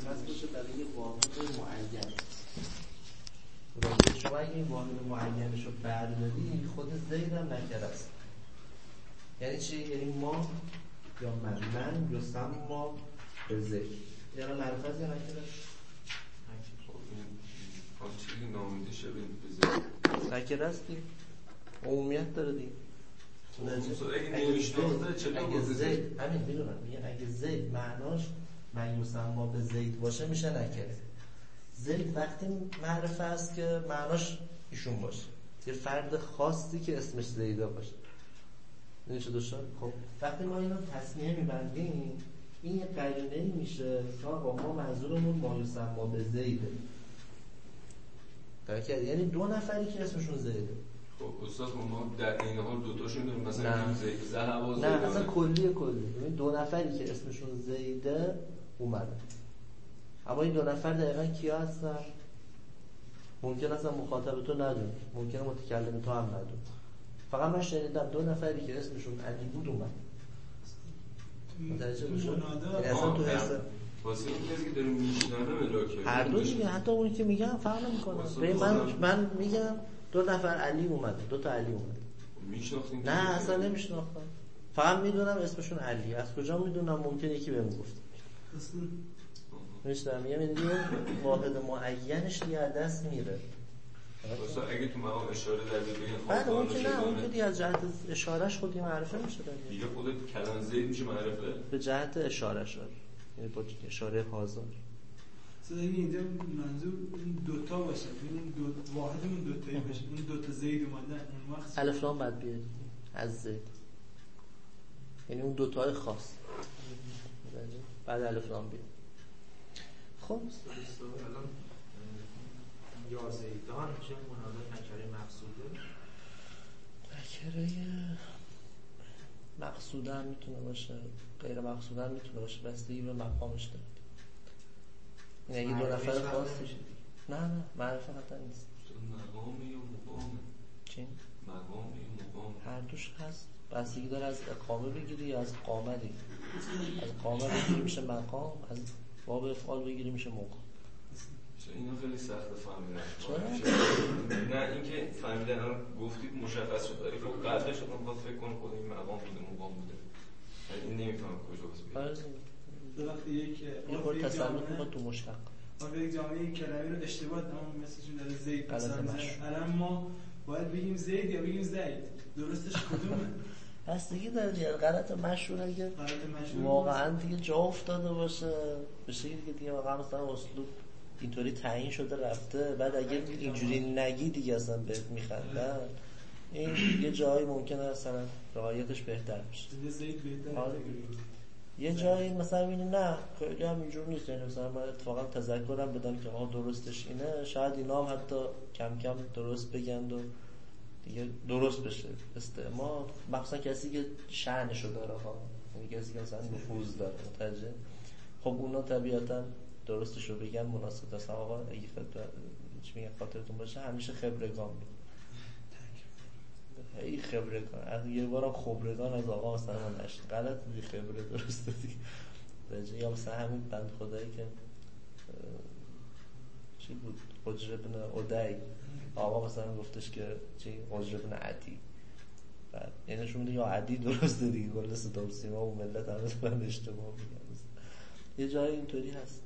مشخص باشه برای یه واحد معین. راجع شما اگه این واحد معینش رو برداری خود زید هم نکره است. یعنی چی؟ یعنی ما یا من یسما به زید. یعنی معرفت یا نکره است؟ چیزی نامیده شبیه به زید نکره است دیگه. عمومیت داره دیگه. اگه زید همین میدونم میگه اگه زید معناش من یسما به زید باشه میشه نکره. زید وقتی معرفه است که معناش ایشون باشه، یه فرد خاصی که اسمش زیدا باشه. این چه دوستان؟ خب وقتی ما اینو تسمیه میبندیم این یه قرینه‌ای میشه که آقا ما منظورمون ما یسما به زیده. درک یعنی دو نفری که اسمشون زیده. خب استاد ما در این حال دو تاشون داریم مثلا زید ذهب و زید. نه اصلا کلی یعنی دو نفری که اسمشون زیده اومدن. اما این دو نفر دقیقاً کیا هستن؟ ممکن است مخاطب تو ندونه، ممکنه متکلم تو هم ندونه. فقط من شنیدم دو نفری که اسمشون علی بود اومد. متوجه بشید؟ اصلا تو حس واسه این کسی که داره میشنوه ملاک هر دو دیگه، حتی اونی که میگم فرق نمیکنه. من میگم دو نفر علی اومد، دو تا علی اومد. میشناختین؟ نه اصلا نمیشناختم. فقط میدونم اسمشون علی. از کجا میدونم؟ ممکنه یکی بهم گفت. میشنم یه میدونی واحد معینش دیگه از دست میره. واسه اگه تو مقام اشاره در بین بعد اون که نه اون که دیگه از جهت اشارهش خودی معرفه میشه دیگه خودت کلام زید میشه معرفه به جهت اشارهش، یعنی با اشاره حاضر. اصلا اینجا منظور این دوتا باشه، این دو واحدمون دوتایی باشه، این دوتا زید اومدن اون وقت الف لام بعد بیاد از زید، یعنی اون دوتای خاص بعد الف لام بیاد. خب الان یا زیدان چه منادا نکره مقصوده؟ نکره مقصوده هم میتونه باشه، غیر مقصوده هم میتونه باشه، بستگی به مقامش داره. این اگه دو نفر خاصی نه معرفه قطعا نیست. مقامی یا مقامه؟ چی؟ مقامی یا مقام؟ هر دوش هست، بستگی داره از اقامه بگیری یا از قامه بگیری. از قامه بگیری میشه مقام، از باب افعال بگیری میشه مقام. اینو خیلی سخت فهمیدن. نه اینکه فهمیدن الان گفتید مشخص شد، ولی خب قبلش شما باید فکر کنید خود این مقام بوده مقام بوده. این نمیفهمم کجاست بیاد. وقتی یک بار تسلط میکنه تو مشتق. ما یک جامعه کلمه رو اشتباه تمام مثلشون داره زید مثلا. الان ما باید بگیم زید یا بگیم زید؟ درستش کدومه؟ بستگی داره دیگه. غلط مشهور اگه واقعا دیگه جا افتاده باشه بشه دیگه واقعا مثلا اسلوب اینطوری تعیین شده رفته، بعد اگه اینجوری نگی دیگه اصلا بهت میخندن. این یه جایی ممکنه مثلا رعایتش بهتر بشه. زید بهتره. یه جایی مثلا میبینی نه خیلی هم اینجور نیست، یعنی مثلا من اتفاقا تذکرم بدم که آقا درستش اینه، شاید اینا هم حتی کم کم درست بگند و دیگه درست بشه استعمال، مخصوصا کسی که شأنشو داره ها، یعنی کسی که مثلا نفوذ داره متوجه. خب اونا طبیعتا درستشو بگن مناسب است. آقا اگه چی میگن خاطرتون باشه همیشه خبرگان بود. ای خبرگان یه بارم خبرگان از آقا مثلا نشد غلط دی خبره درست دی بجه. یا مثلا همین بند خدایی که چی بود حجر بن عدی، آقا مثلا گفتش که چی حجر بن عدی، بعد یعنی شما یا عدی درسته دیگه کل صدا و سیما و ملت همه دارن اشتباه میگن. یه جای اینطوری هست.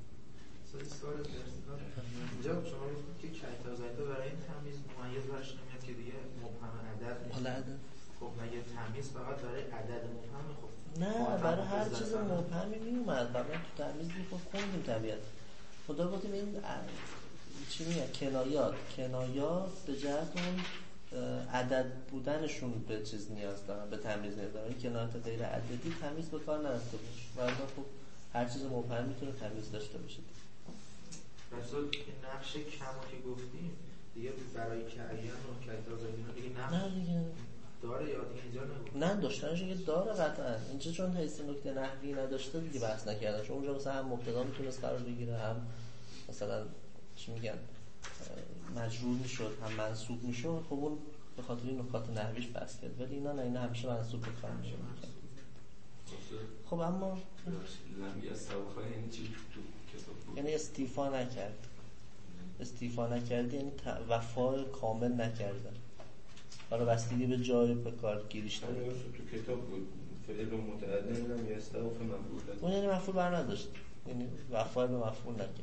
اینجا شما میگید که کیتا زیده برای این تمیز ممیز برش نمیاد که دیگه مبهم عدد عدد. خب مگه تمیز فقط برای عدد مبهم؟ خب نه برای هر چیز مبهمی میومد. بعد تو تمیز میخواد خوندیم طبیعت خدا بودیم. این چی میگه کنایات به جهت اون عدد بودنشون به چیز نیاز دارن، به تمیز نیاز دارن. این کنایات غیر عددی تمیز به کار نرفته باشه. بعد خب هر چیز مبهم میتونه تمیز داشته باشه. رسول این نقش کمو که گفتیم دیگه برای کعیان و کیتا زیدان دیگه نقش نه دیگه داره یا دیگه اینجا نبود؟ نه داشتنش که داره قطعا. اینجا چون حیث نکته نحوی نداشته دیگه بحث نکردن، چون اونجا مثلا هم مبتدا میتونست قرار بگیره، هم مثلا چی میگن مجرور میشد، هم منصوب میشد. خب اون به خاطر این نکات نحویش بحث کرد، ولی اینا نه، اینا همیشه منصوب به کار میشه. خب اما لمی از سوخه یعنی چی تو کتاب یعنی استیفا نکرد. استیفا نکردی یعنی وفا کامل نکردن. حالا بستگی به جای به کار گیریش داره. تو کتاب بود فعل متعدی هم یستوف مفعول. اون یعنی مفعول بر نداشت، یعنی وفا به مفعول نکرد.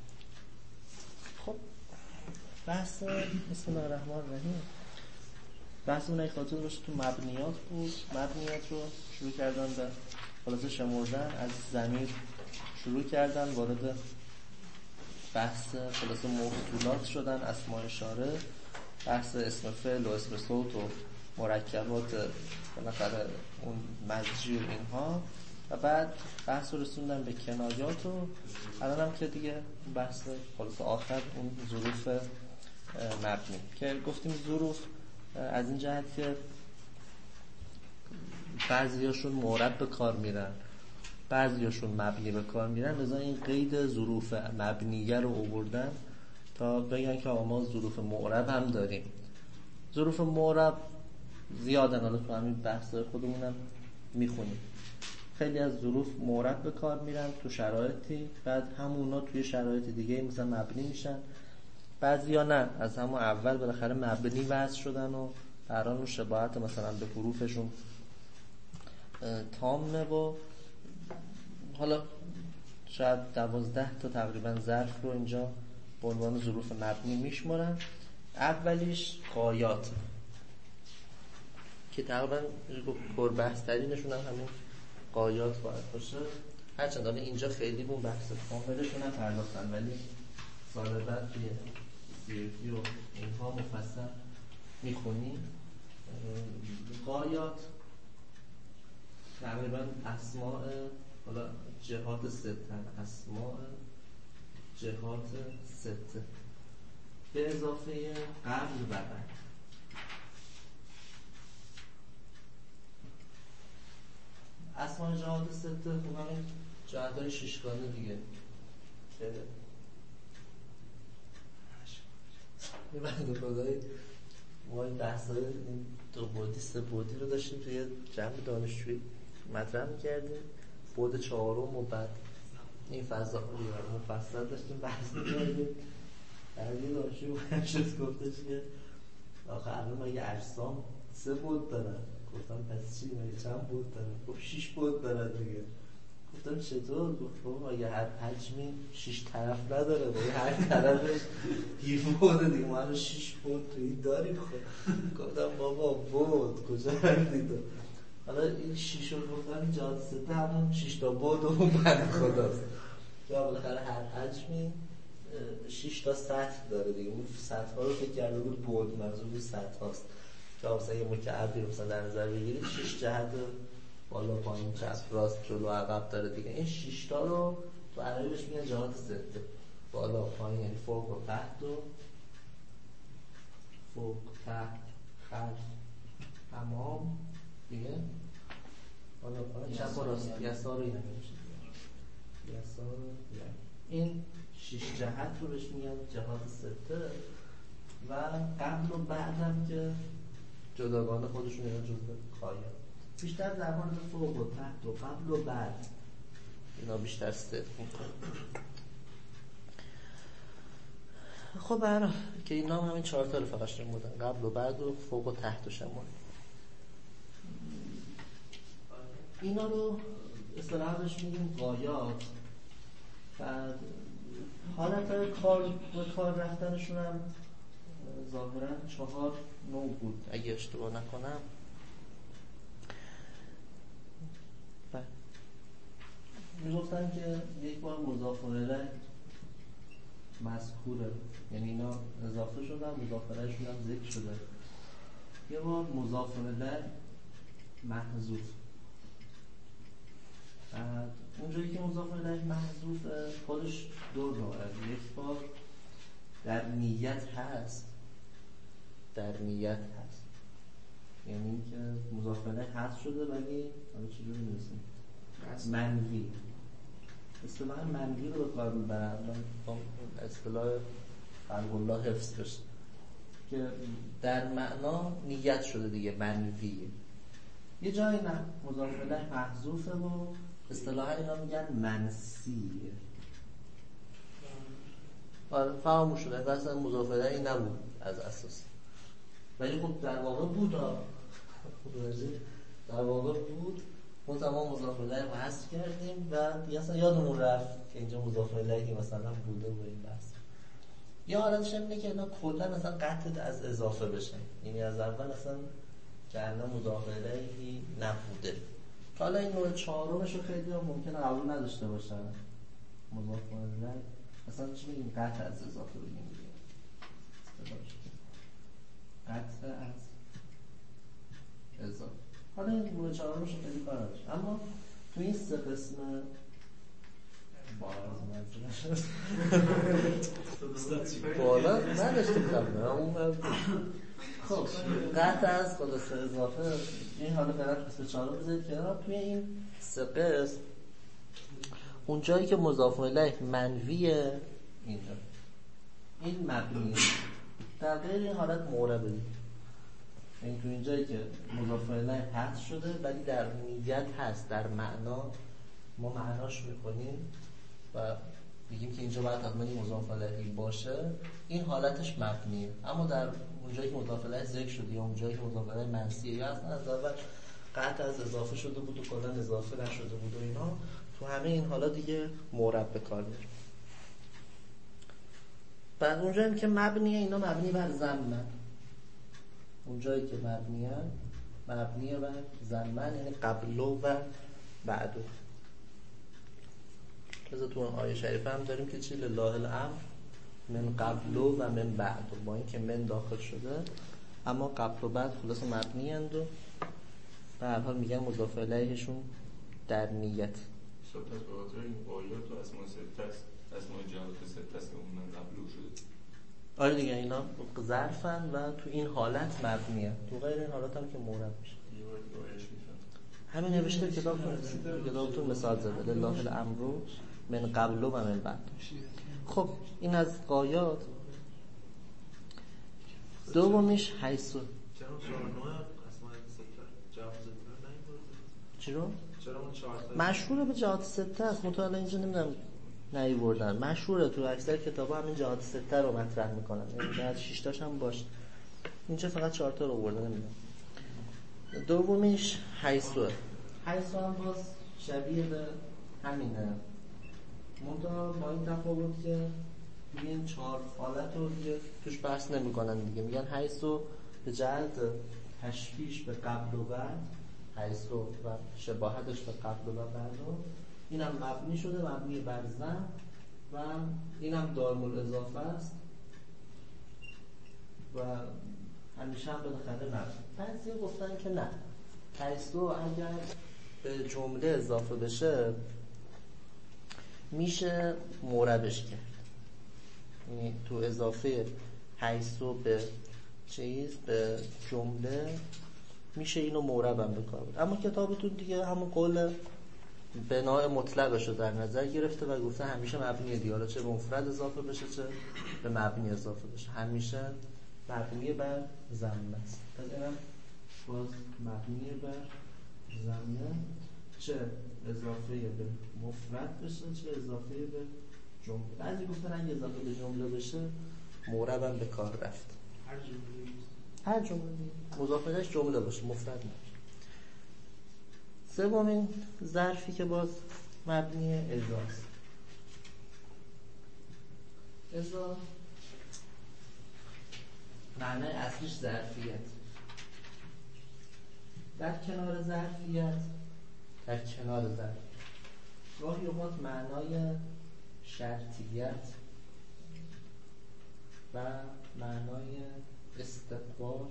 خب بحث بسم الله الرحمن الرحیم، بحث اون خاطر باشه تو مبنیات بود. مبنیات رو شروع کردن به خلاصه شمردن، از ضمیر شروع کردن، وارد بحث خلاصه موصولات شدن، اسماء اشاره، بحث اسم فعل و اسم صوت و مرکبات بالاخره اون مزجی و اینها، و بعد بحث رو رسوندن به کنایات و الان هم که دیگه بحث خلاصه آخر اون ظروف مبنی که گفتیم ظروف از این جهت که بعضیاشون مورب به کار میرن، بعضیاشون مبنی به کار میرن، لذا این قید ظروف مبنیه رو آوردن تا بگن که ما ظروف مورب هم داریم. ظروف مورب زیادن، حالا تو همین بحث خودمونم میخونیم. خیلی از ظروف مورب به کار میرن تو شرایطی، بعد همونا توی شرایط دیگه مثلا مبنی میشن. بعضیا نه، از همون اول بالاخره مبنی وضع شدن و بران شباهت مثلا به حروفشون تامه و حالا شاید 12 تا تقریبا ظرف رو اینجا به عنوان ظروف مبنی میشمارن. اولیش غایات که تقریبا پربحث ترینشون هم همین غایات باید باشه، هرچند حالا اینجا خیلی اون بحث کاملشون نپرداختن، ولی سال بعد توی سیرکی و اینها مفصل میخونیم. غایات تقریبا اسماء حالا جهات ستن، اسماء جهات سته به اضافه قبل و بعد. اسماء جهات سته خب همین جهت‌های ششگانه دیگه که یه بند خدایی ما این بحثای این دو بعدی سه بعدی رو داشتیم توی جمع دانشجویی مطرح می‌کردیم، بعد چهارم و بعد این فضا رو مفصل داشتیم بحث می‌کردیم. در یه دانشجوی مهندس گفتش که آخه الان ما یه اجسام 3 بعد دارن. گفتم پس چی؟ مگه چند بعد دارن؟ گفت 6 بعد دارن دیگه. گفتم چطور؟ گفت مگه هر حجمی 6 طرف نداره، مگه هر طرفش یه بعد دیگه، ما الان 6 بعد توی داریم. گفتم بابا بعد کجا رفتید؟ حالا این 6 رو گفتم این جهات سته همون 6 تا بعد و بعد خداست که بالاخره هر حجمی 6 تا سطح داره دیگه. اون سطح ها رو فکر کرده بود بعد، منظور سطح هاست که مثلا یه مکعبی رو مثلا در نظر بگیرید 6 جهت بالا پایین چپ راست جلو عقب داره دیگه. این 6 تا رو تو عربی بهش میگن جهات سته، بالا پایین یعنی فوق و تحت و فوق تحت خلف امام دیگه، بالا پایین چپ و راست یسار و یسار. این 6 جهت رو بهش میگن جهات سته و قبل و بعد هم که جداگانه خودشون اینا جزء قایات. بیشتر در مورد فوق و تحت و قبل و بعد اینا بیشتر ست میکنه. خب برای که اینا هم همین 4 تا رو فقط شمردن، قبل و بعد و فوق و تحت و شمال. اینا رو اصطلاحاً بهش میگیم غایات. بعد حالت کار رفتنشون هم ظاهراً 4 نوع بود اگه اشتباه نکنم. میگفتن که یک بار مضاف الیه مذکوره، یعنی اینا اضافه شدن، مضاف الیهشون هم ذکر شده. یه بار مضاف الیه محذوف. اونجایی که مضاف الیه محذوف خودش 2 نوعه. یک بار در نیت هست، در نیت هست یعنی که مضاف الیه حذف شده ولی حالا چجوری می‌رسیم منوی. اصطلاح منوی رو به کار میبرن، من اصطلاح خلق الله حفظ بشه که در معنا نیت شده دیگه، منوی. یه جایی نه مضاف الیه محذوفه و اصطلاحا اینا میگن منسی. آره فراموش شده، اصلا مضاف الیه نبود از اساس، ولی خب در واقع بود در واقع بود. اون زمان مضاف الیه رو حذف کردیم و دیگه اصلا یادمون رفت که اینجا مضاف الیه مثلا بوده و این بحث. یا حالتش اینه که اینا کلا اصلا قطع از اضافه بشن، یعنی از اول اصلا که الان مضاف الیه نبوده. حالا این نوع چهارمش رو خیلی ها ممکنه قبول نداشته باشن، مضاف الیه مثلا چی بگیم؟ قطع از اضافه بگیم قطع از اضافه. حالا این نوع چهارمش رو خیلی کار نداشت، اما تو این سه قسم بالا نداشتیم قبل. خب قطع از خلاص اضافه این حالا فعلا قسم 4 رو بذارید کنار. توی این سه قسم اون جایی که مضاف الیه منویه اینجا این مبنیه، در غیر این حالت معربه. این تو این جایی که مضاف الیه حذف شده ولی در نیت هست، در معنا ما معناش میکنیم و میگیم که اینجا باید حتما مضاف الیه باشه، این حالتش مبنیه. اما در اونجایی که مضاف الیه ذکر شده یا اونجایی که مضاف الیه منسیه یا اصلا از اول قطع از اضافه شده بود و کلا اضافه نشده بود و اینا، تو همه این حالا دیگه معرب به کار میره. بعد اونجایی که مبنیه اینا مبنی بر ضمن، اونجایی که مبنیه بر ضمن یعنی قبلو و بعدو. مثلا تو اون آیه شریفه هم داریم که چی لله الامر من قبلو و من بعدو، با این که من داخل شده اما قبل و بعد خلاص مبنی اند و به هر حال میگن مضاف الیهشون در نیت. پس به خاطر این آیات و اسماء سته است، اسماء جهات سته است که اون من قبلو شده. آره دیگه اینا ظرفن و تو این حالت مبنیه، تو غیر این حالت هم که معرب میشه. همین نوشته کتابتون مثال زده لله الامر من قبل و من بعد. خب این از غایات. دومیش حیث چی رو؟ مشهوره به جهات سته است، مطالعه اینجا نمیدونم نیوردن، مشهوره تو اکثر کتابا همین جهات سته رو مطرح میکنن، یعنی بعد 6 تاش هم باشه، اینجا فقط 4 تا رو آورده نمیدونم. دومیش حیثو هم باز شبیه به همینه، منتها با این تفاوت که این 4 حالت رو دیگه توش بحث نمی کنن دیگه، میگن حیثو به جهت تشبیهش به قبل و بعد، حیثو و شباهتش به قبل و بعد، اینم مبنی شده، مبنی بر ضمن و اینم دارالمالاضافه است و همیشه هم بالاخره مبنی. بعضی گفتن که نه، حیثو اگر به جمله اضافه بشه میشه معربش کرد، یعنی تو اضافه حیثو به به جمله میشه اینو معربم بکار بود. اما کتابتون دیگه همون قول بناء مطلقش رو در نظر گرفته و گفته همیشه مبنی دیگه، حالا چه به مفرد اضافه بشه چه به مبنی اضافه بشه همیشه مبنی بر ضمن است. پس اینم باز مبنی بر ضمن، چه اضافه به مفرد بشه چه اضافه به جمله. بعضی گفتن اگه اضافه به جمله بشه معربم به کار رفت، هر جمله مضاف الیهش جمله باشه مفرد نباشه. سومین ظرفی که باز مبنی ازاست. ازا معنی اصلیش ظرفیت، در کنار ظرفیت گاهی اوقات معنای شرطیت و معنای استقبال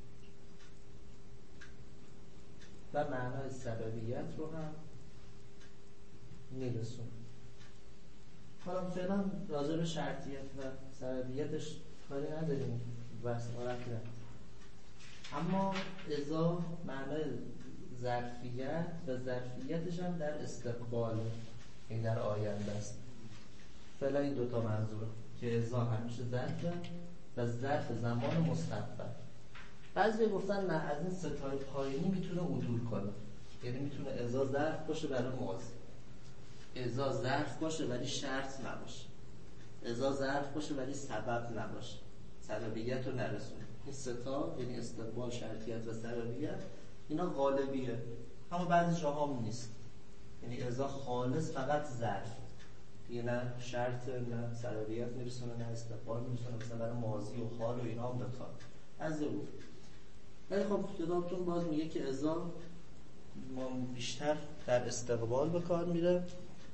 و معنای سببیت رو هم میرسون. حالا فعلا راجع به شرطیت و سببیتش کاری نداریم، بحث ما رفت نداریم. اما ازا معنای ظرفیت و ظرفیتش هم در استقبال، این در آینده است. فعلا این دوتا منظوره که ازا همیشه ظرفه و ظرف زمان مستقبل. بعضی گفتن نه، از این ستای پایینی میتونه عدول کنه، یعنی میتونه ازا ظرف باشه برای ماضی، ازا ظرف باشه ولی شرط نباشه. ازا ظرف باشه ولی سبب نباشه، سببیت رو نرسونه. این سه تا یعنی استقبال، شرطیت و سببیت اینا غالبیه، اما بعضی جاها هم نیست. یعنی ازا خالص فقط ظرف، دیگه نه شرط نه سببیت میرسونه نه استقبال میرسونه، مثلا برای ماضی و حال و اینا هم بخواد از او. ولی خب کتابتون باز میگه که ازا ما بیشتر در استقبال به کار میره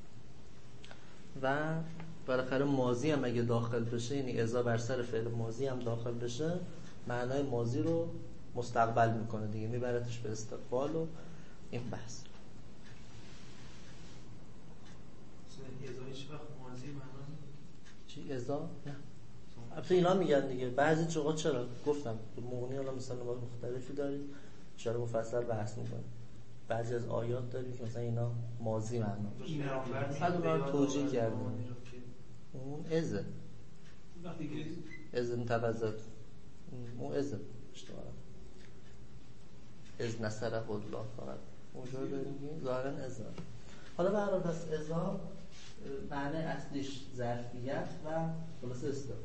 و بالاخره ماضی هم اگه داخل بشه، یعنی ازا بر سر فعل ماضی هم داخل بشه، معنای ماضی رو مستقبل میکنه دیگه، میبردش به استقبال و این بحث. ازا هیچ وقت ماضی معنا چی ازا؟ نه. البته اینا میگن دیگه بعضی جاها چرا گفتم مغنی حالا مثلا نماد مختلفی دارید، چرا مفصل بحث میکنه. بعضی از آیات دارید که مثلا اینا ماضی معنا بعد اونها توجیه کردن. اون ازه وقتی که ازن تبذت اون ازه اشتباه از نصره الله فقط اونجا داریم ظاهرا ازا. حالا به هر حال پس ازا معنی اصلیش ظرفیت و خلاصه استقبال.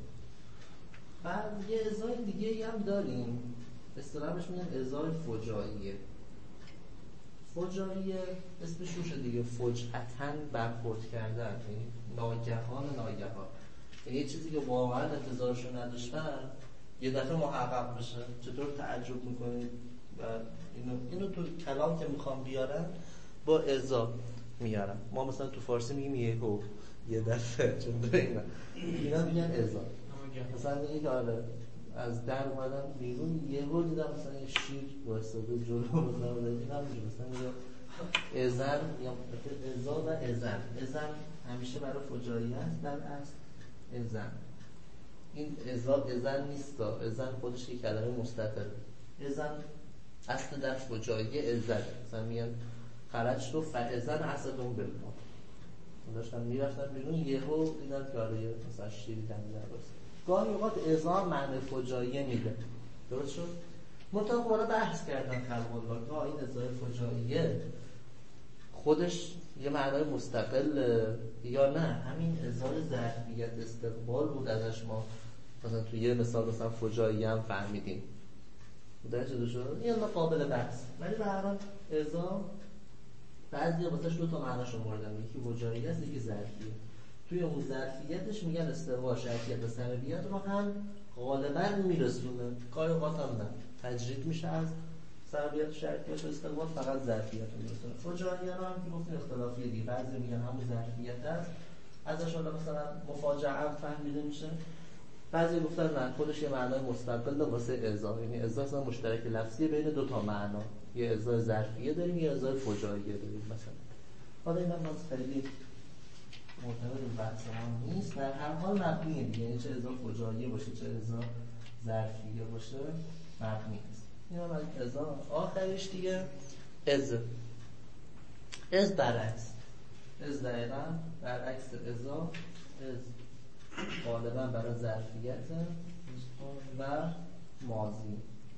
بعد یه ازای دیگه هم داریم، اصطلاحش میگن ازای فجاییه. فجاییه اسمش روشه دیگه، فجعتن برخورد کردن، یعنی ناگهان. یعنی یه چیزی که واقعا انتظارشو نداشتن یه دفعه محقق بشه. چطور تعجب میکنید؟ و اینو تو کلام که میخوام بیارن با ازا میارن. ما مثلا تو فارسی میگیم یهو، یه دفعه، چون داره اینا میگن ازا. مثلا میگه که آره از در اومدم بیرون یهو دیدم مثلا یه شیر وایساده جلو، مثلا دیدم مثلا میگه ازن یا ازا و ازن همیشه برای فجاییه است در اصل ازن. این ازن نیست، ازن خودش یه کلمه مستتره. ازن اصل در فجاییه ازن. مثلا میگن خرج تو فازن اسدون بالکن، داشتن میرفتن بیرون یهو دیدن که آره مثلا شیری تمیز وایساده. گاهی اوقات ازا معنی فجاییه میده، درست شد؟ منطقه حالا بحث کردن خلق الله که این ازای فجاییه خودش یه معنای مستقل یا نه همین ازای ظرفیت استقبال بود ازش ما مثلا تو یه مثال مثلا فجاییه هم فهمیدیم. درسته شد؟ این ما قابل بحث. ولی به هر حال ازا بعضی واسش دو تا معناش آوردن، یکی فجاییه است یکی ظرفیه. توی اون ظرفیتش میگن استقبال، شرطیت و سببیت رو هم غالبا میرسونه، گاهی اوقات هم نه، تجرید میشه از سببیت و شرطیت و استقبال فقط ظرفیت رو میرسونه. فجاییه رو هم که گفتیم اختلافیه دیگه، بعضی میگن همون ظرفیت است ازش حالا مثلا مفاجعه فهمیده میشه، بعضی گفتن نه خودش یه معنای مستقل واسه ازا، یعنی ازا اصلا مشترک لفظی بین دو تا معنا، یه ازای ظرفیه داریم یه ازای فجاییه داریم مثلا. حالا اینا ما خیلی معتبر این بحث ما نیست، در هر حال مبنیه دیگه، یعنی چه ازا فجاییه باشه چه ازا ظرفیه باشه مبنی است. این هم از ازا. آخرش دیگه از برعکس، از دقیقا برعکس ازا، از غالبا برای ظرفیت و ماضی،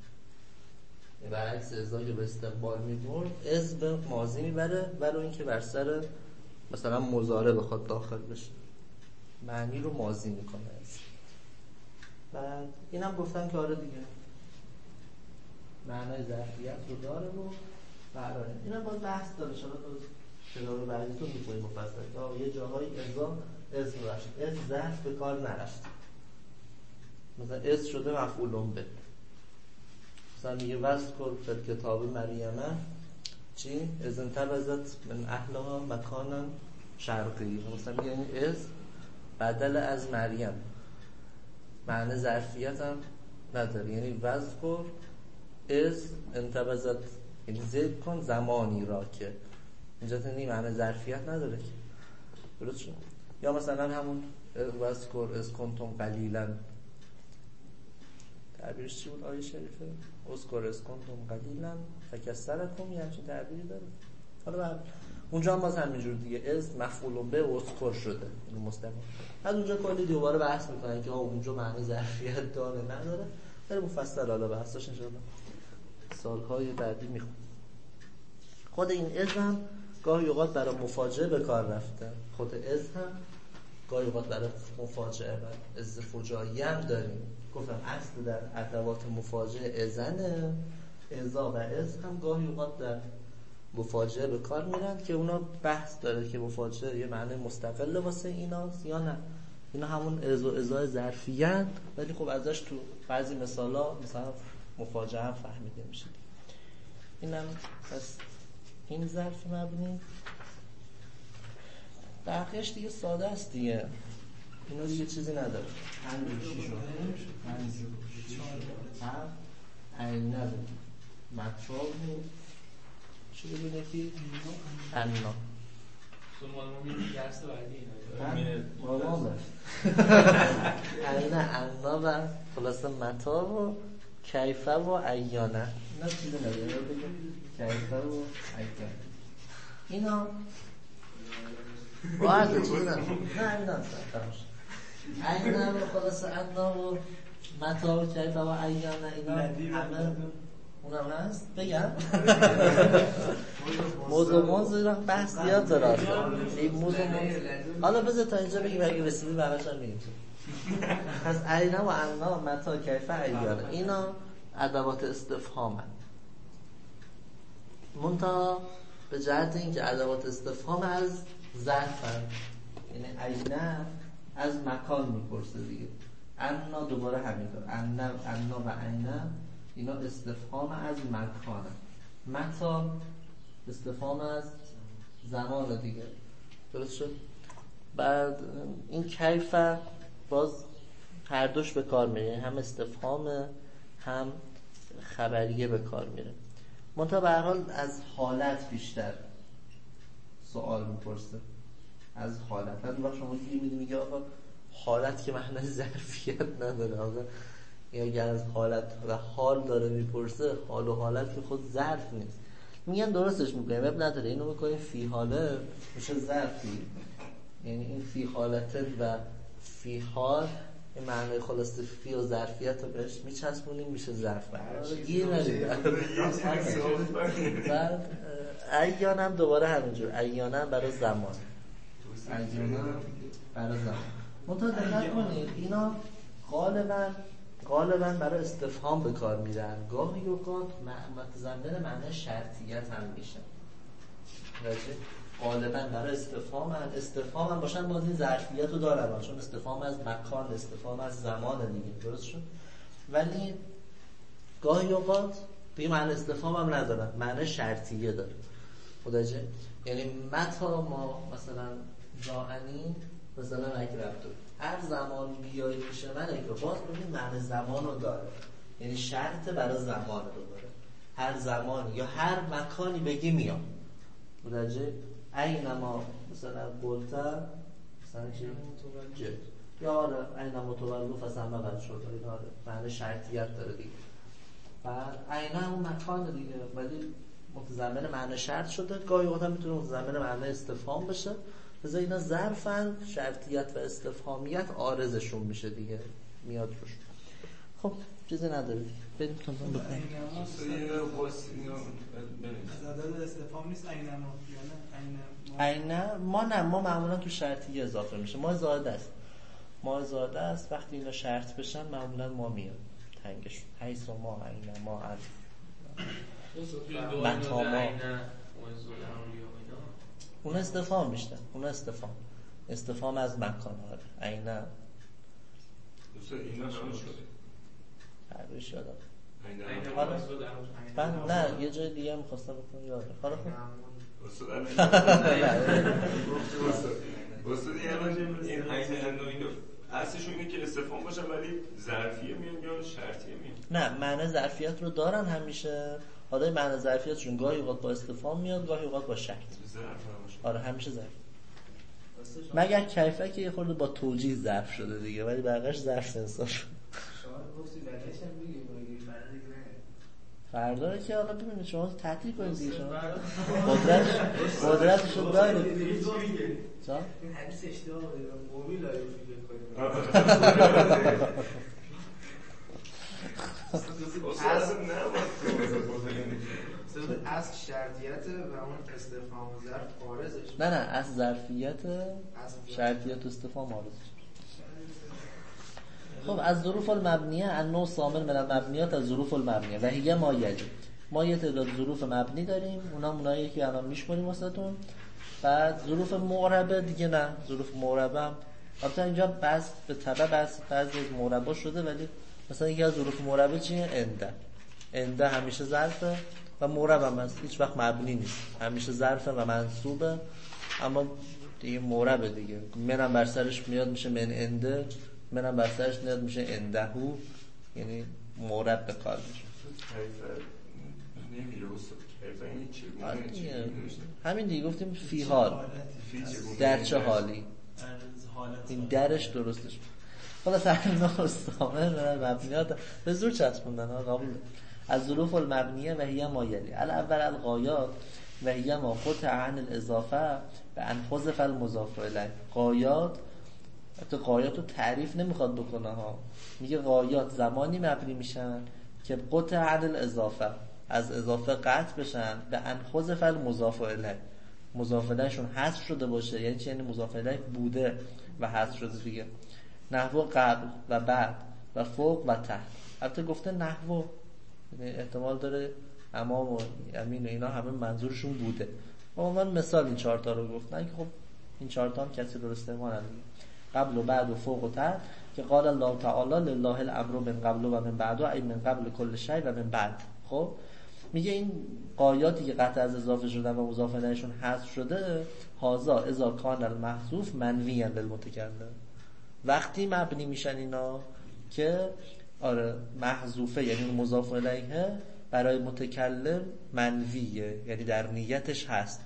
برعکس ازا که به استقبال میبرد از به ماضی میبره، ولو اینکه بر سر مثلا مضارع بخواد داخل بشه معنی رو ماضی میکنه. بعد اینم گفتن که آره دیگه معنای ظرفیت رو داره و برای اینم باز بحث داره. شما تو کتاب بعدی تو میخونید مفصل که یه جاهای ازا از رفت، از ظرف به کار نرفت، مثلا از شده مفعولون به، مثلا میگه وذکر فی کتاب مریمه چی؟ از انتبذت من اهلها مکانا شرقی، مثلا میگه این از بدل از مریم، معنی ظرفیت هم نداره، یعنی وذکر از انتبذت، یعنی ذکر کن زمانی را که اینجا تنی معنی ظرفیت نداره که، درست شد؟ یا مثلا همون وذکر از کنتم قلیلا، تعبیرش چی بود آیه شریفه؟ اذکر از کنتم قلیلا فکثرکم، یه همچین تعبیری داره. حالا بعد اونجا هم باز همینجور دیگه از مفعول به اذکر شده، این مستقیم. بعد اونجا کلی دوباره بحث میکنن که اونجا معنی ظرفیت داره نداره، خیلی مفصل حالا بحثش ان شاء الله سالهای بعدی میخونم. خود این از هم گاهی اوقات برای مفاجعه به کار رفته، خود از هم گاهی اوقات برای مفاجعه و از فجایی هم داریم. گفتم اصل در ادوات مفاجعه ازنه، ازا و از هم گاهی اوقات در مفاجعه به کار میرن که اونا بحث داره که مفاجعه یه معنی مستقل واسه ایناست یا نه. اینا همون از و ازای ظرفیت، ولی خب ازش تو بعضی مثالا مثلا مفاجعه هم فهمیده میشه. اینم پس این ظرف مبنی. بقیه‌اش دیگه ساده است دیگه، اینا دیگه چیزی نداره. عینه مطلب چی بگونه که انا سوال ما میدیم درس بعدی اینا انا و خلاصه متا و کیفه و ایانه، اینا چیزی نداره. بگیم کیفه و ایانه اینا باید چیزی نداره. نه اینا اینا و خلاصه انا و متا و کیفه و ایانه اینا همه اونم هست. بگم موضوع بحث زیاد داره. این موضوع حالا بذار تا اینجا بگیم، اگه رسیدیم بقیه‌اش هم میگیم. پس اینا و انا متا کیفه ایانه اینا ادوات استفهامن. منتها به جهت اینکه ادوات استفهام از ظرفن، یعنی اینا از مکان میپرسه دیگه. انا دوباره همینطور، انا و اینا اینا استفهام از مکانه. متا استفهام از زمان دیگه. درست شد؟ بعد این کیف باز هر دوش به کار میره، هم استفهام هم خبریه به کار میره. منتها به هر حال از حالت بیشتر سوال میپرسه، از حالت. از وقت شما دیگه میگه آقا حالت که معنی ظرفیت نداره. آقا اگر از حالت و حال داره میپرسه، حال و حالت که خود ظرف نیست. میگن درستش میکنیم، اب نداره، اینو میکنیم فی حاله میشه ظرفی. یعنی این فی حالته و فی حال این معنی خلاصه فی و ظرفیت رو بهش میچسبونیم میشه ظرف. گیر ندید. بعد ایانم دوباره همینجور، ایانم برای زمان، ایانم برای زمان. منتها دقت کنید اینا غالباً برای استفهام به کار میرن. گاهی اوقات متضمن معنی شرطیت هم میشن. غالباً برای استفهام هم باشن، باز این ظرفیت رو دارن، چون استفهام از مکان، استفهام از زمان دیگه. درست شد؟ ولی گاهی اوقات دیگه معنی استفهام هم ندارن، معنی شرطیه داره. خداجه یعنی متا ما مثلا زاعنی مثلا اگه رفتو هر زمان بیایی پیش من اگه باز ببین معنی زمان رو داره، یعنی شرط برای زمان رو داره. هر زمانی یا هر مکانی بگی میام. متوجه؟ اینما مثلا بولتا مثلا چی؟ یا آره اینا متولو فسمه بد شد. آره معنی شرطیت داره دیگه. بعد اینا همون مکان دیگه، ولی متضمن معنی شرط شده. گاهی اوقات هم میتونه متضمن معنی استفهام بشه. بذار اینا ظرفن، شرطیت و استفهامیت عارضشون میشه دیگه، میاد روش. خب چیزی نداره دیگه، بریم تونتون بکنیم. از عدد استفهام نیست اینما، ما معمولا تو شرطی اضافه میشه. ما زاده است وقتی اینا شرط بشن معمولا ما میاد تنگشون. حیث و ما اینما از متا ما اون استفهام بیشتر، اون استفهام از مکان. آره اینا اینا شد پروش یادم. من نه یه جای دیگه می‌خواستم بکنم یادم. حالا خب واسه این اینو اصلشون اینه که استفهام باشه ولی ظرفیه میان یا شرطیه میان. نه معنی ظرفیت رو دارن همیشه. حالا معنی ظرفیتشون گاهی اوقات با استفهام میاد، گاهی اوقات با شرط. آره همیشه ظرف. مگر کیفه که یه خورده با توجیه ظرف شده دیگه، ولی بقیش ظرف انسان شد. شما گفتی بقیش هم بگیم فردا که حالا ببینید شما تعطیل کنید دیگه، شما قدرتش رو دارید. چا؟ این حدیث اشتباه بوده، موبیل داره فکر کنیم. از شرطیت و اون استفهام ظرف عارضش نه از ظرفیت شرطیت استفهام آرزش. خب از ظروف المبنیه النوع شامل من المبنیات از ظروف المبنیه و هی ما یلی. ما یه تعداد ظروف مبنی داریم، اونایی که الان میشماریم واسهتون. بعد ظروف معربه دیگه نه، ظروف معربه هم البته اینجا بس به تبع بعضی از معربا شده، ولی مثلا یکی از ظروف معربه چیه؟ انده همیشه ظرفه و معرب هم هست، هیچ وقت مبنی نیست، همیشه ظرفه و منصوبه، اما دیگه معربه دیگه. منم بر سرش میاد میشه من انده، منم بر سرش میاد میشه اندهو، یعنی معرب به کار میشه. همین دیگه گفتیم فی حال، در چه حالی، این درش درستش. حالا فرنا استامر مبنیات به زور چسبوندن ها قبول. از ظروف المبنیه و هی ما یلی الاول الغایات و هی ما قطع عن الاضافه به انحذف المضاف الیه. غایات حتی غایات رو تعریف نمیخواد بکنه ها، میگه غایات زمانی مبنی میشن که قطع عن الاضافه، از اضافه قطع بشن، به انحذف المضاف الیه، مضاف الیهشون حذف شده باشه. یعنی چی؟ یعنی مضاف الیه بوده و حذف شده دیگه. نحو قبل و بعد و فوق و تحت. البته گفته نحو، احتمال داره امام و یمین و اینا همه منظورشون بوده. به عنوان مثال این 4 تا رو گفتن که خب این 4 تا هم کسی رو استعمال نمی‌کنه. قبل و بعد و فوق و تحت که قال الله تعالی لله الامر من قبل و من بعد و ای من قبل کل شیء و من بعد. خب میگه این قایاتی که قطع از اضافه شدن و مضاف الیهشون حذف شده، هذا اذا کان المحذوف منویا للمتکلم، وقتی مبنی میشن اینا که آره محذوفه، یعنی مضاف الیه برای متکلم منویه، یعنی در نیتش هست.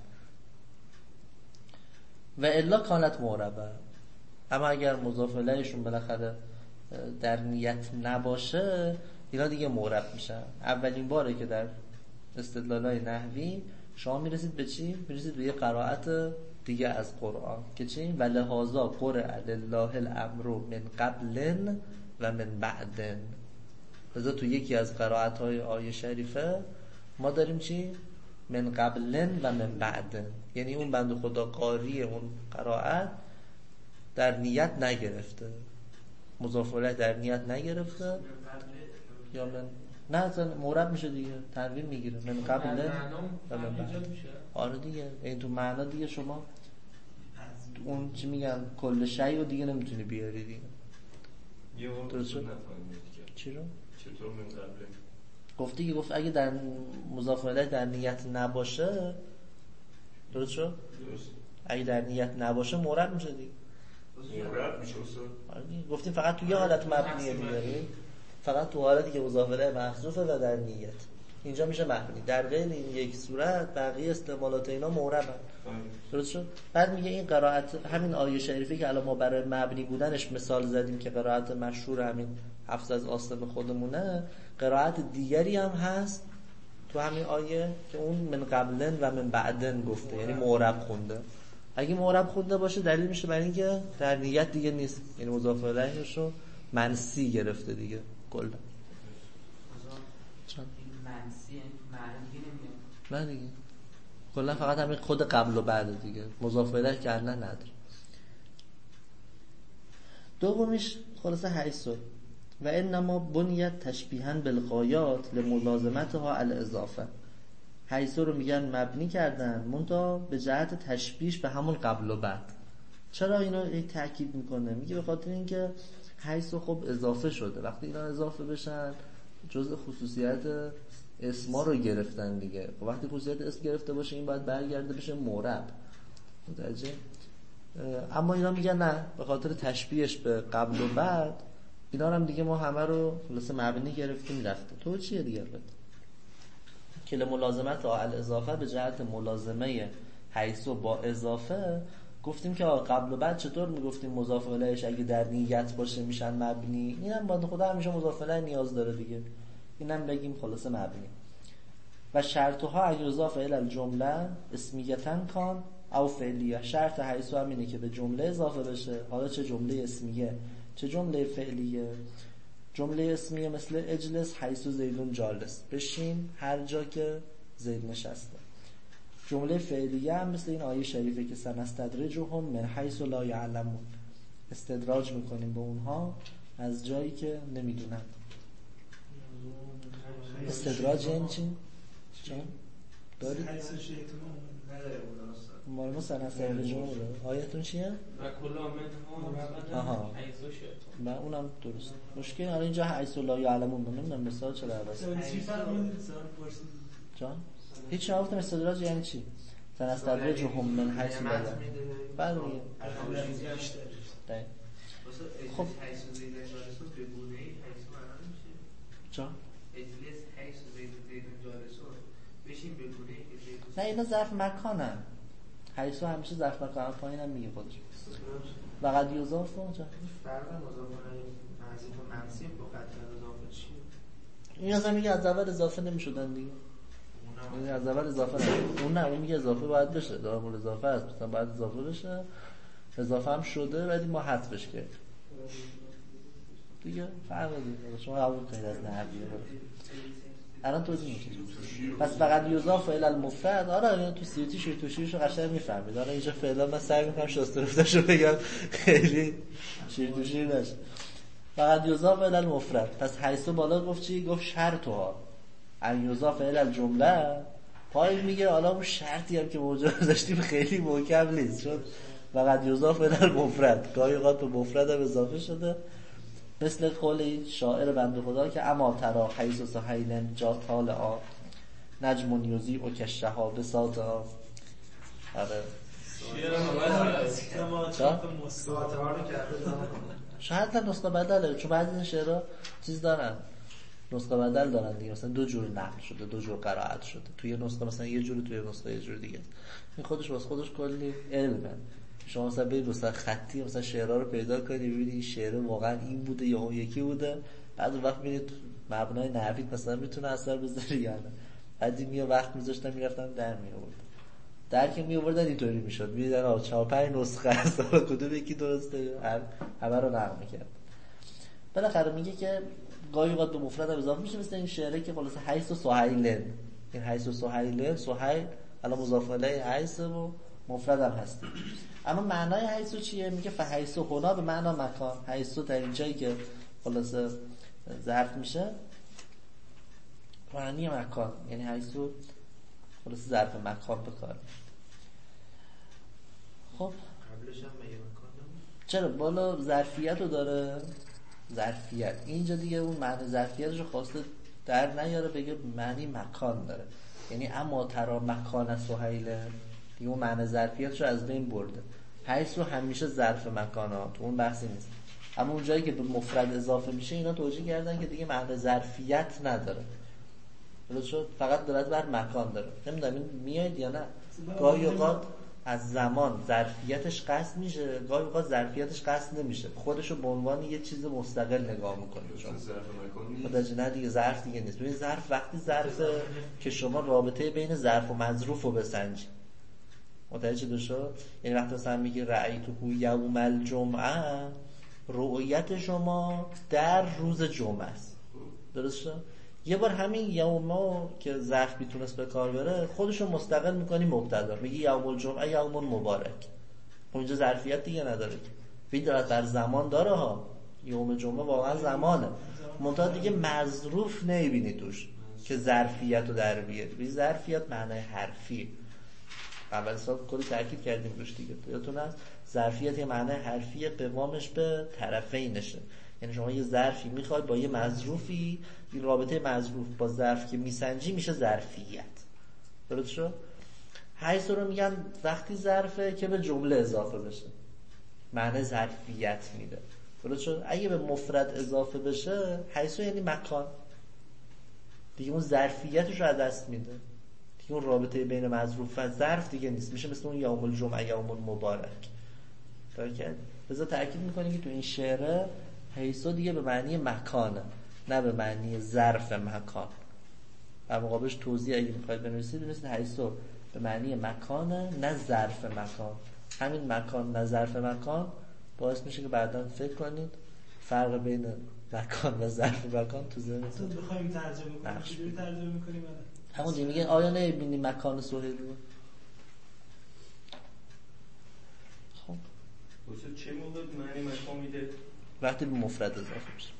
و الا کانت معربه، اما اگر مضاف الیهشون بالاخره در نیت نباشه اینا دیگه معرب میشن. اولین باره که در استدلالای نحوی شما میرسید به چی؟ میرسید به یه قرائت دیگه از قرآن که چی؟ ولهذا قرئ لله الامر من قبل و من بعد. لذا تو یکی از قرائت‌های آیه شریفه ما داریم چی؟ من قبل و من بعد، یعنی اون بنده خدا قاری اون قرائت در نیت نگرفته، مضاف الیه در نیت نگرفته، یا من نه اصلا معرب میشه دیگه، تنوین میگیره من قبل و من بعد. آره دیگه، این تو معنا دیگه شما اون چی میگن کل شیء رو دیگه نمیتونی بیاری دیگه. یه وقت نفهمیدید چی رو؟ چطور من قبله؟ گفتی که گفت اگه در مضاف الیه در نیت نباشه، درست شد؟ درست. اگه در نیت نباشه معرب میشه دیگه. معرب میشه استاد. گفتیم فقط تو یه حالت مبنیه میاریم، فقط تو حالتی که مضاف الیه محذوفه و در نیت، اینجا میشه مبنی. در غیر این یک صورت بقیه استعمالات اینا معربن. درست شد؟ بعد میگه این قرائت همین آیه شریفی که الان ما برای مبنی بودنش مثال زدیم که قرائت مشهور همین حفظ از آسم خودمونه، قرائت دیگری هم هست تو همین آیه که اون من قبلن و من بعدن گفته، یعنی معرب خونده. اگه معرب خونده باشه دلیل میشه برای اینکه در نیت دیگه نیست، یعنی مضاف الیهش رو منسی گرفته دیگه کلا. این منسی معنی دیگه نمیاد. نه دیگه کلا فقط همین خود قبل و بعد دیگه، مضاف الیه کردن نداره. دومیش خلاصه حیث و انما بنیت تشبیها بالغایات لملازمتها الاضافه. حیث رو میگن مبنی کردن منتها به جهت تشبیهش به همون قبل و بعد. چرا اینو تاکید میکنه؟ میگه به خاطر اینکه حیث خب اضافه شده، وقتی اینا اضافه بشن جزء خصوصیت اسما رو گرفتن دیگه. وقتی خصوصیت اسم گرفته باشه این باید برگرده بشه معرب. متوجه؟ اما اینا میگن نه، به خاطر تشبیهش به قبل و بعد اینا هم دیگه ما همه رو خلاص مبنی گرفتیم رفته. تو چیه دیگه البته که ملازمت الاضافه به جهت ملازمه حیث با اضافه گفتیم که قبل و بعد چطور میگفتیم مضاف الیهش اگه در نیت باشه میشن مبنی، اینم بنده خدا همیشه مضاف الیه نیاز داره دیگه، اینم بگیم خلاص مبنی. و شرطها اگه اضافه الی الجمله اسمیتن کان او فعلیه. شرط حیث هم اینه که به جمله اضافه بشه، حالا چه جمله اسمیه چه جمله فعلیه. جمله اسمیه مثل اجلس حیث زیدون جالس، بشین هر جا که زید نشسته. جمله فعلیه هم مثل این آیه شریفه که سنستدرجهم من حیث لا یعلمون، استدراج میکنیم به اونها از جایی که نمیدونن. استدراج یعنی چی؟ چون؟ دارید؟ حیث شیطان نداره اون اصلا. ما سنستدرجهم بوده. آیتون چیه؟ و کلا آها. منها حیث شیطان. و اونم درست. مشکل الان اینجا حیث لا یعلمون نمیدونم مثال چرا عوض چی فرمودید سوال پرسید؟ جان؟ هیچ نگفتم استدراج یعنی چی؟ سنستدرجهم من حیث لا یعلمون. بعد میگه خب حیث زید جالسون به گونه‌ای حیث معنا نمیشه. جان؟ اجلس حیث زید جالسون بشین به گونه‌ای که زید. نه اینا ظرف مکانن. حیث همیشه ظرف مکان پایین هم میگه خودش. فقط یضاف اونجا. فرق مضاف محذوف و منصوب با قطع اضافه چیه؟ این اصلا میگه از اول اضافه نمیشدن دیگه. اون از اول اضافه نمیشه. اون نه اون میگه اضافه باید بشه. دارم اضافه است. مثلا باید اضافه بشه. اضافه هم شده ولی ما حذفش کردیم. دیگه فرق دیگه. شما قبول کنید از نحویه. الان توضیح میشه. پس فقط یضاف الی المفرد. آره تو سیوتی شیرتوشیش رو قشنگ میفهمید. آره اینجا فعلا من سعی میکنم شسترفتاشو بگم خیلی شیرتوشیر نشه. فقط یضاف الی المفرد. پس حیث بالا گفت چی؟ گفت شرطها ان یضاف الی الجمله. پای میگه حالا اون شرطی هم که موجود داشتیم خیلی محکم نیست، چون فقط یضاف الی المفرد گاهی اوقات به مفرد هم اضافه شده، مثل قول شاعر بنده خدا که اما ترا حیث سهیلن جا طالعا نجم یوزی و کشهاب ساطعا. آره شاید هم نسخه بدله، چون بعضی این شعرها چیز دارن، نسخه بدل دارن دیگه، مثلا دو جور نقل شده، دو جور قرائت شده، توی نسخه مثلا یه جوری، توی نسخه یه جور دیگه. این خودش واسه خودش کلی علمه. شما مثلا برید مثلا خطی مثلا شعرها رو پیدا کنی ببینید این شعر واقعا این بوده یا اون یکی بوده، بعد وقت میبینید مبنای نحوی مثلا میتونه اثر بذاره یا نه. بعد این وقت میذاشتن میرفتن در میآورد، در که میآوردن اینطوری میشد، میدیدن آ 4 5 نسخه است کدوم یکی درسته، همه رو نقل میکرد. بالاخره میگه که گاهی اوقات به مفرد هم اضافه میشه، مثل این شعره که خلاص حیث و سهیلن، این حیث و سهیلن، سهیل الان مضاف الیه حیث و مفرد هم هست. اما معنای حیث چیه؟ میگه فحیث هنا به معنا مکان. حیث در این جایی که خلاص ظرف میشه معنی مکان، یعنی حیث خلاص ظرف مکان بکار. خب قبلش هم مگه مکان نبود؟ چرا بالا ظرفیت رو داره؟ ظرفیت اینجا دیگه اون معنی ظرفیتش رو خواسته در نیاره، بگه معنی مکان داره، یعنی اما ترا مکان سهیله دیگه اون معنی ظرفیتش رو از بین برده. حیث رو همیشه ظرف مکانات، اون بحثی نیست. اما اون جایی که به مفرد اضافه میشه اینا توجیه کردن که دیگه معنی ظرفیت نداره، درست شد؟ فقط دلالت بر مکان داره. نمیدونم این میاد یا نه. گاهی اوقات از زمان ظرفیتش قصد میشه، گاهی اوقات ظرفیتش قصد نمیشه، خودشو به عنوان یه چیز مستقل نگاه میکنه. چون ظرف مکان نیست. خودش نه دیگه، ظرف دیگه نیست. ببین ظرف وقتی ظرفه که شما رابطه بین ظرف و مظروف رو بسنجی. متوجه بشو؟ یعنی وقتی مثلا میگه رأیتو یوم الجمعه، رؤیت شما در روز جمعه است، درست شد؟ یه بار همین یومو که ظرف میتونست به کار بره خودشو مستقل میکنی مبتدا، میگی یوم الجمعه یوم مبارک، اونجا ظرفیت دیگه نداره که بیدارت در زمان داره ها، یوم جمعه واقعا زمانه، منتها دیگه مظروف نمیبینی توش که ظرفیت رو در بیاری. بی ظرفیت معنی حرفی، اول سال کلی تاکید کردیم روش دیگه، یادتون هست ظرفیت یه معنی حرفی قوامش به طرفینشه، یعنی شما یه ظرفی میخواد با یه مظروفی، این رابطه مظروف با ظرف که میسنجی میشه ظرفیت، درست شد؟ حیث رو میگن وقتی ظرفه که به جمله اضافه بشه معنی ظرفیت میده، درست شد؟ اگه به مفرد اضافه بشه حیث یعنی مکان دیگه، اون ظرفیتش رو از دست میده دیگه، اون رابطه بین مظروف و ظرف دیگه نیست، میشه مثل اون یوم الجمعه یوم مبارک. درست؟ بذار تأکید میکنیم که تو این شعر حیث دیگه به معنی مکانه، نه به معنی ظرف مکان. در مقابلش توضیح اگه میخواید بنویسید بنویسید حیث به معنی مکانه نه ظرف مکان. همین مکان نه ظرف مکان باعث میشه که بعداً فکر کنید فرق بین مکان و ظرف مکان تو ذهنتون بخوایم ترجمه کنیم چجوری ترجمه می‌کنیم؟ همون دیگه میگن آیا نمی‌بینی مکان سهیل رو؟ واسه چه موقع معنی مفهوم میده؟ وقتی به مفرد اضافه میشه.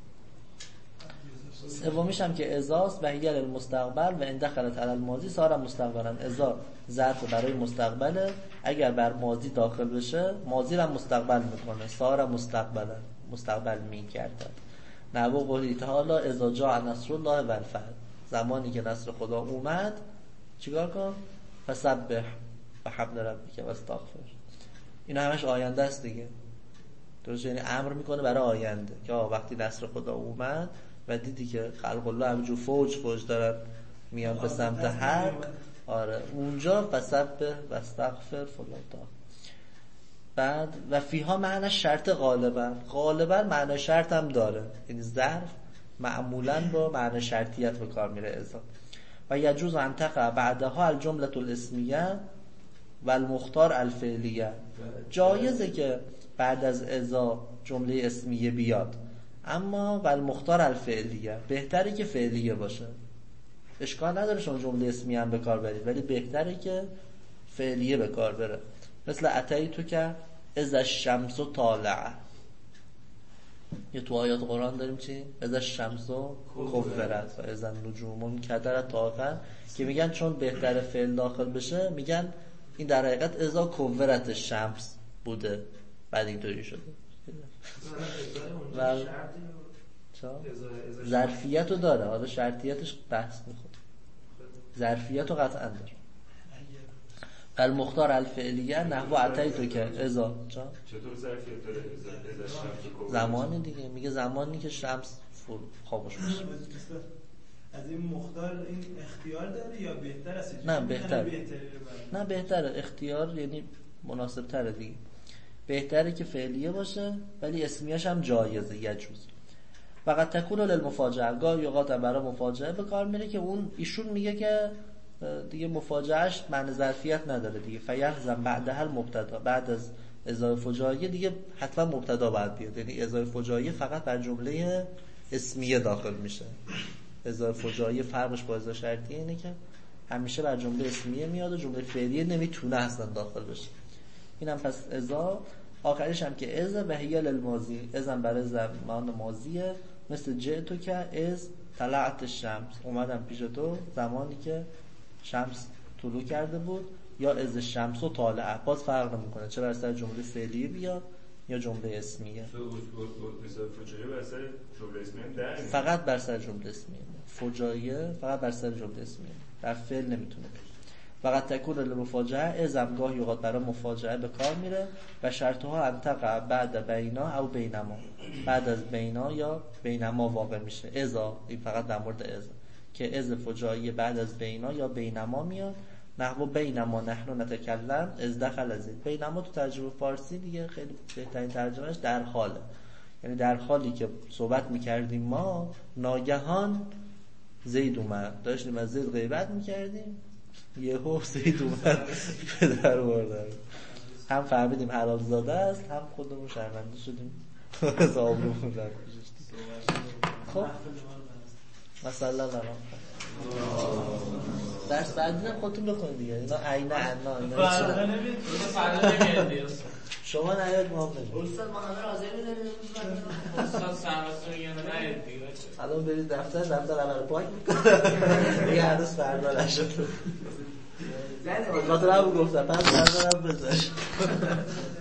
سومیش هم که ازاست و هی المستقبل و ان دخلت علی الماضی صار مستقبلا. ازا ظرف برای مستقبله، اگر بر ماضی داخل بشه ماضی رو مستقبل میکنه، صار مستقبلا، مستقبل میگردد. نحو قوله تعالی اذا جاء نصر الله و الفتح، زمانی که نصر خدا اومد چیکار کن؟ فسبح بحمد ربک و استغفر. اینا همش آینده است دیگه، درست؟ یعنی امر میکنه برای آینده که وقتی نصر خدا اومد و دیدی که خلق الله همینجور فوج دارن میان به سمت حق، آره اونجا فسبح و استغفر فلان. بعد و فیها معنی شرط غالبا معنی شرط هم داره، یعنی ظرف معمولا با معنی شرطیت به کار میره ازا. و یجوز ان تقع بعدها الجمله الاسمیه و المختار الفعلیه. جایزه که بعد از ازا جمله اسمیه بیاد، اما و المختار الفعلیه، بهتره که فعلیه باشه. اشکال نداره شما جمله اسمیه هم به کار برید، ولی بهتره که فعلیه به کار بره. مثل اتیتو که اذا الشمس طالعه، یه تو آیات قرآن داریم چی؟ اذا الشمس کورت و اذا النجوم انکدرت تا آخر، که میگن چون بهتر فعل داخل بشه میگن این در حقیقت اذا کورت الشمس بوده، بعد اینطوری شده. و ظرفیت رو داره، حالا شرطیتش بحث میخواد، ظرفیت رو قطعا داره. المختار الفعلیه نحو اتیتو که ازا چطور ظرفیت داره؟ زمانی دیگه، میگه زمانی که شمس خاموش بشه. از این مختار این اختیار داره یا بهتر است؟ نه بهتره. نه بهتره، اختیار یعنی مناسب تره دیگه. بهتره که فعلیه باشه ولی اسمیش هم جایزه، یجوز. فقط تکون للمفاجعه، گاهی اوقات برای مفاجعه به کار میره که اون ایشون میگه که دیگه مفاجعهش معنی ظرفیت نداره دیگه. فیلزم بعدها المبتدا، بعد از ازای فجاییه دیگه حتما مبتدا باید بیاد، یعنی ازای فجاییه فقط بر جمله اسمیه داخل میشه. ازای فجاییه فرقش با ازای شرطیه اینه که همیشه بر جمله اسمیه میاد و جمله فعلیه نمیتونه اصلا داخل بشه. اینم پس ازا. آخرش هم که از و هی للماضی، ازم برای زمان ماضیه، مثل جئتو که از طلعت الشمس، اومدم پیش تو زمانی که شمس طلوع کرده بود، یا از شمس و طالعه، باز فرق نمیکنه چه بر سر جمله فعلیه بیاد یا جمله اسمیه. فقط بر سر جمله اسمیه، فجاییه فقط بر سر جمله اسمیه، در فعل نمیتونه باشه. فقط تکون للمفاجعه، ازم گاهی اوقات برای مفاجعه به کار میره و شرطها انتقع بعد بینا او بینما، بعد از بینا یا بینما واقع میشه. ازا این فقط در مورد ازا که از فجاییه بعد از بینا یا بینما میاد. نحو بینما نحن نتکلم از دخل زید. بینما تو ترجمه فارسی دیگه خیلی بهترین ترجمهش در حاله، یعنی در حالی که صحبت میکردیم ما ناگهان زید اومد، داشتیم از زید غیبت میکردیم یهو زید اومد پدر بردن، هم فهمیدیم حلال زاده است هم خودمون شرمنده شدیم از آبرومون در گذاشتیم. خب مثلا درس بعدی هم خودتون بخونید دیگه، اینا عین عنا اینا فردا نمیاد شما نیاد ما هم نمیاد. استاد ما همه راضی می‌داریم استاد سرمسون یعنی نیاد دیگه. الان برید دفتر اول پاک میکنه دیگه هنوز فردا نشد. خاطر هم گفتم پس فردا هم بذار